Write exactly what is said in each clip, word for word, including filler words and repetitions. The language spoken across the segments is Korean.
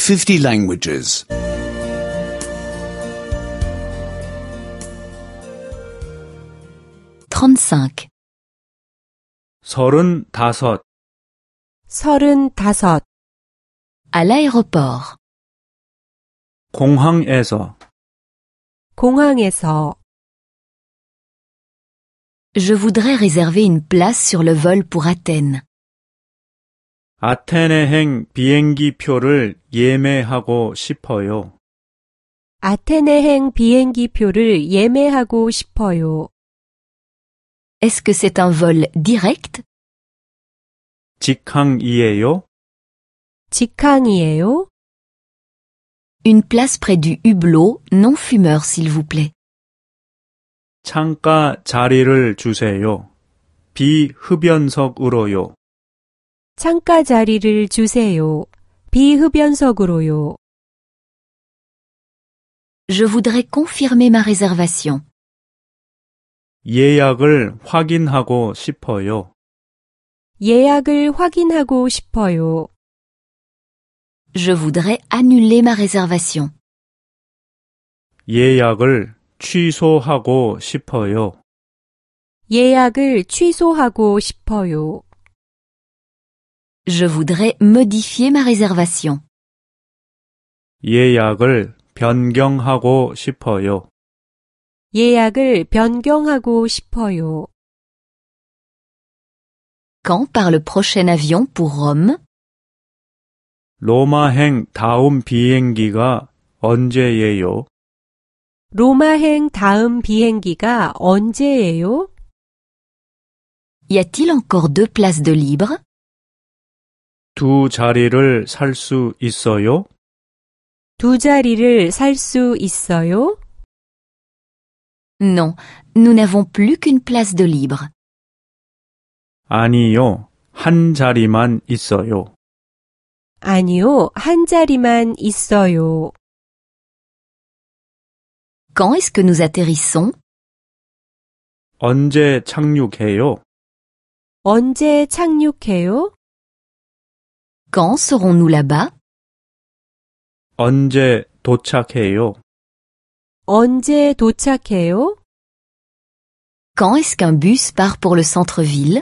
fifty languages. trente-cinq. 서른다섯. 서른다섯. À l'aéroport. 공항에서. 공항에서. Je voudrais réserver une place sur le vol pour Athènes. 아테네행 비행기 표를 예매하고 싶어요. 아테네행 비행기 표를 예매하고 싶어요. Est-ce que c'est un vol direct? 직항이에요? 직항이에요? Une place près du hublot, non fumeur s'il vous plaît. 창가 자리를 주세요. 비흡연석으로요. 창가 자리를 주세요. 비흡연석으로요. Je voudrais confirmer ma réservation. 예약을 확인하고 싶어요. 예약을 확인하고 싶어요. Je voudrais annuler ma réservation. 예약을 취소하고 싶어요. 예약을 취소하고 싶어요. Je voudrais modifier ma réservation. 예약을 변경하고 싶어요. 예약을 변경하고 싶어요. Quand part le prochain avion pour Rome? 로마행 다음 비행기가 언제예요? 로마행 다음 비행기가 언제예요? Y a-t-il encore deux places de libre? 두 자리를 살 수 있어요? 두 자리를 살 수 있어요? Non, nous n'avons plus qu'une place de libre. 아니요, 한 자리만 있어요. 아니요, 한 자리만 있어요. Quand est-ce que nous atterrissons? 언제 착륙해요? 언제 착륙해요? Quand serons-nous là-bas? 언제 도착해요? 언제 도착해요? Quand est-ce qu'un bus part pour le centre-ville?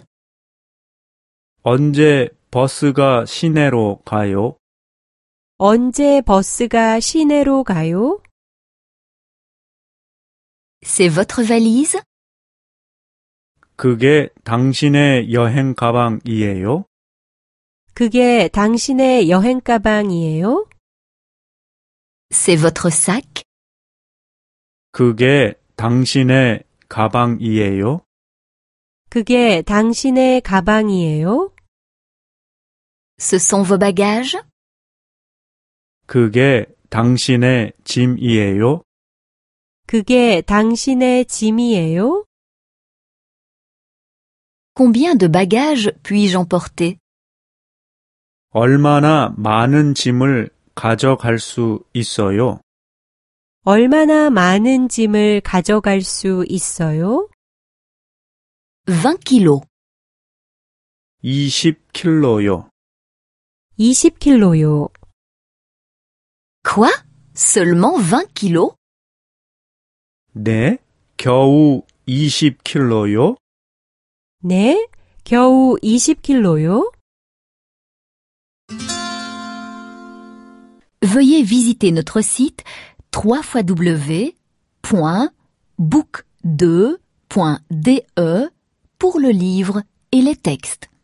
언제 버스가 시내로 가요? 언제 버스가 시내로 가요? C'est votre valise? 그게 당신의 여행 가방이에요? 그게 당신의 여행 가방이에요? C'est votre sac? 그게 당신의 가방이에요? 그게 당신의 가방이에요? Ce sont vos bagages? 그게 당신의 짐이에요? 그게 당신의 짐이에요? Combien de bagages puis-je emporter? 얼마나 많은 짐을 가져갈 수 있어요? 얼마나 많은 짐을 가져갈 수 있어요? vingt kilos. 이십 킬로요. 이십 킬로요. Quoi? Seulement vingt kilos? 네, 겨우 이십 킬로요? 네, 겨우 이십 킬로요? Veuillez visiter notre site w w w point book deux point d e pour le livre et les textes.